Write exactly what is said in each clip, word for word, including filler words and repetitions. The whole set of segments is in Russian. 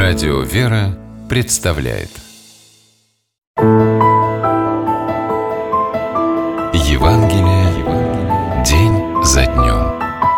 Радио «Вера» представляет Евангелие день за днем.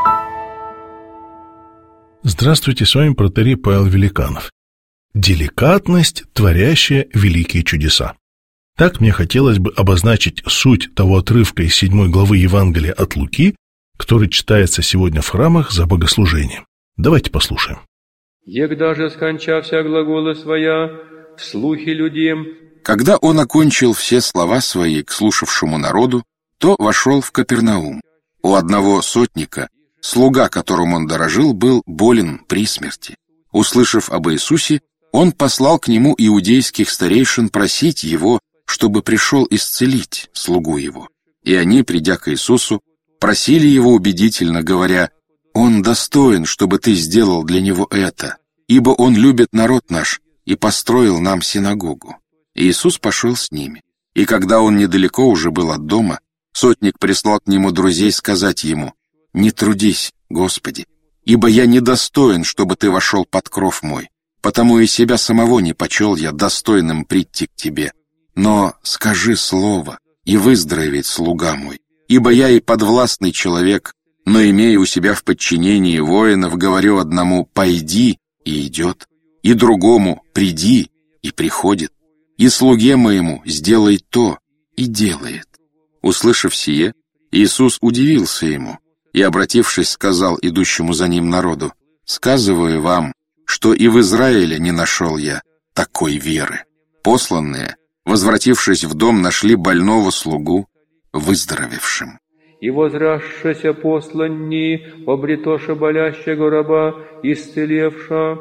Здравствуйте, с вами протоиерей Павел Великанов. Деликатность, творящая великие чудеса. Так мне хотелось бы обозначить суть того отрывка из седьмой главы Евангелия от Луки, который читается сегодня в храмах за богослужением. Давайте послушаем. «Егда же скончався глаголы своя, в слухе людям». Когда он окончил все слова свои к слушавшему народу, то вошел в Капернаум. У одного сотника, слуга, которым он дорожил, был болен при смерти. Услышав об Иисусе, он послал к нему иудейских старейшин просить его, чтобы пришел исцелить слугу его. И они, придя к Иисусу, просили его убедительно, говоря: «Он достоин, чтобы ты сделал для него это, ибо он любит народ наш и построил нам синагогу». И Иисус пошел с ними. И когда он недалеко уже был от дома, сотник прислал к нему друзей сказать ему: «Не трудись, Господи, ибо я недостоин, чтобы ты вошел под кров мой, потому и себя самого не почел я достойным прийти к тебе. Но скажи слово, и выздоровеет слуга мой, ибо я и подвластный человек, но, имея у себя в подчинении воинов, говорю одному: пойди, и идет, и другому: приди, и приходит, и слуге моему: сделай то, и делает». Услышав сие, Иисус удивился ему и, обратившись, сказал идущему за ним народу: «Сказываю вам, что и в Израиле не нашел я такой веры». Посланные, возвратившись в дом, нашли больного слугу выздоровевшим. «И возрасшися посланни, обретоша болящего раба, исцелевша».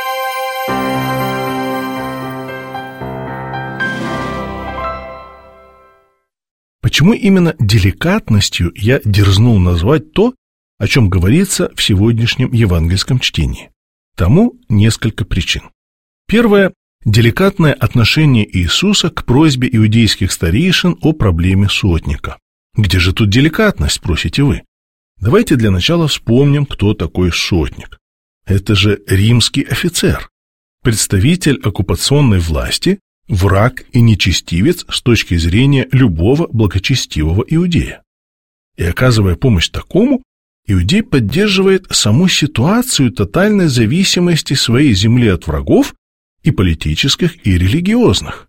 Почему именно деликатностью я дерзнул назвать то, о чем говорится в сегодняшнем евангельском чтении? Тому несколько причин. Первое – деликатное отношение Иисуса к просьбе иудейских старейшин о проблеме сотника. Где же тут деликатность, спросите вы? Давайте для начала вспомним, кто такой сотник. Это же римский офицер, представитель оккупационной власти, враг и нечестивец с точки зрения любого благочестивого иудея. И, оказывая помощь такому, иудей поддерживает саму ситуацию тотальной зависимости своей земли от врагов и политических, и религиозных.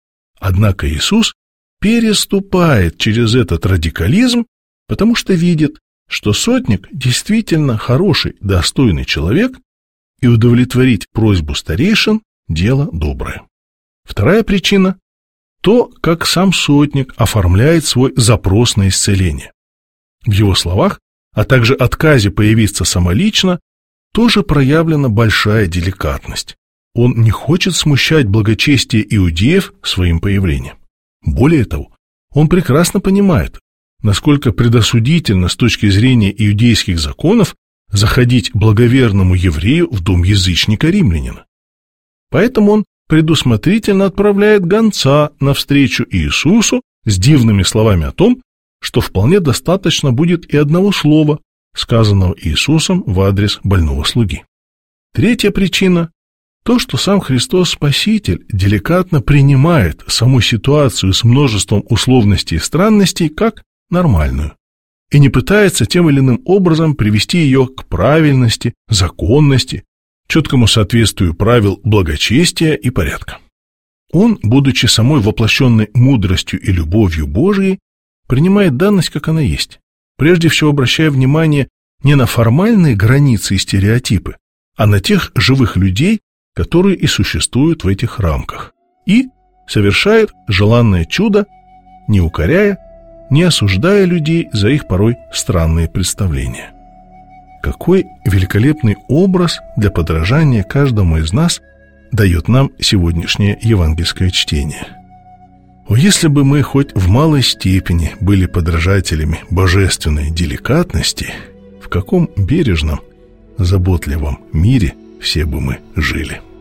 Однако Иисус переступает через этот радикализм, потому что видит, что сотник действительно хороший, достойный человек, и удовлетворить просьбу старейшин – дело доброе. Вторая причина – то, как сам сотник оформляет свой запрос на исцеление. В его словах, а также отказе появиться самолично, тоже проявлена большая деликатность. Он не хочет смущать благочестие иудеев своим появлением. Более того, он прекрасно понимает, насколько предосудительно с точки зрения иудейских законов заходить благоверному еврею в дом язычника-римлянина. Поэтому он предусмотрительно отправляет гонца навстречу Иисусу с дивными словами о том, что вполне достаточно будет и одного слова, сказанного Иисусом в адрес больного слуги. Третья причина – то, что сам Христос Спаситель деликатно принимает саму ситуацию с множеством условностей и странностей как нормальную и не пытается тем или иным образом привести ее к правильности, законности, четкому соответствию правил благочестия и порядка. Он, будучи самой воплощенной мудростью и любовью Божией, принимает данность, как она есть, прежде всего обращая внимание не на формальные границы и стереотипы, а на тех живых людей, которые и существуют в этих рамках, и совершает желанное чудо, не укоряя, не осуждая людей за их порой странные представления. Какой великолепный образ для подражания каждому из нас дает нам сегодняшнее евангельское чтение. О, если бы мы хоть в малой степени были подражателями божественной деликатности, в каком бережном, заботливом мире все бы мы жили.